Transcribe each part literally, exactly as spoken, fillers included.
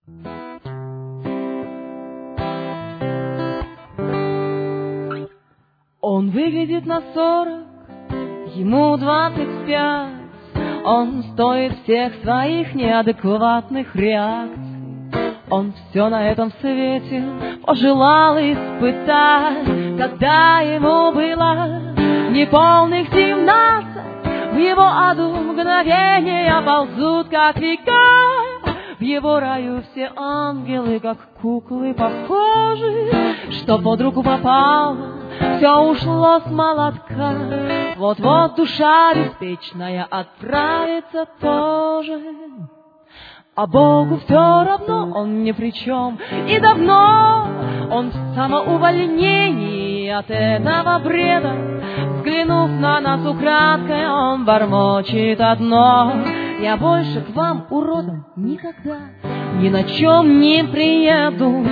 Он выглядит на сорок, ему двадцать пять. Он стоит всех своих неадекватных реакций. Он все на этом свете пожелал испытать, когда ему было неполных семнадцать. В его аду мгновения ползут, как века. В его раю все ангелы, как куклы, похожи. Что под руку попало, все ушло с молотка. Вот-вот душа беспечная отправится тоже. А Богу все равно, он ни при чем. И давно он в самоувольнении от этого бреда. Взглянув на нас украдкой, он бормочет одно: я больше к вам, уродам, никогда ни на чем не приеду.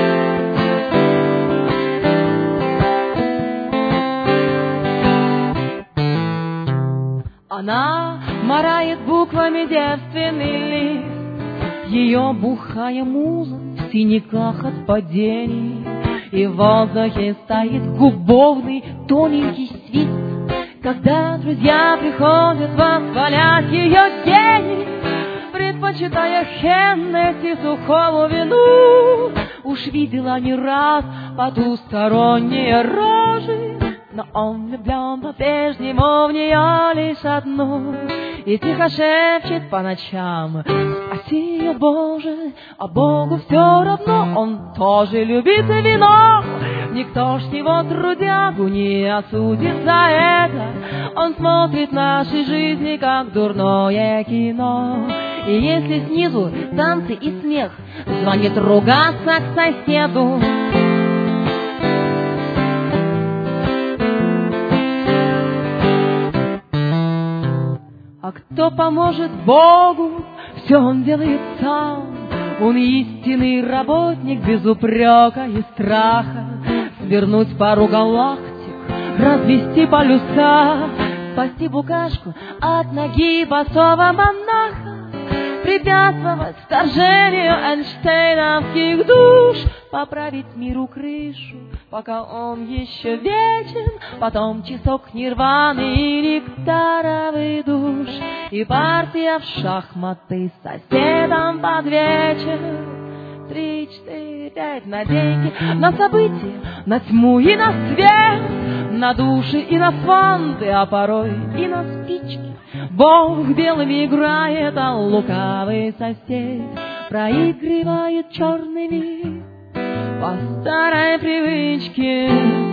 Она марает буквами девственный лист. Ее бухая муза в синяках от падений. И в воздухе стоит губовный тоненький свист. Когда друзья приходят восхвалять ее гений, предпочитая Хеннесси сухому вину. Уж видела не раз потусторонние рожи, но он влюблен по-прежнему в нее лишь одну. И тихо шепчет по ночам: спаси ее, Боже. А Богу все равно, он тоже любит вино. Никто ж его трудягу не осудит за это. Он смотрит наши жизни, как дурное кино. И если снизу танцы и смех, звонит ругаться к соседу. А кто поможет Богу, все он делает сам. Он истинный работник без упрека и страха. Свернуть пару галактик, развести полюса, спасти букашку от ноги босого монаха, препятствовать вторжению эйнштейновских душ, поправить миру крышу, пока он еще вечен, потом часок нирваны и нектаровый душ, и партия в шахматы с соседом под вечер. Три, четыре, пять на деньги, на события, на тьму и на свет, на души и на фанты, а порой и на спички. Бог белыми играет, а лукавый сосед проигрывает черными по старой привычке.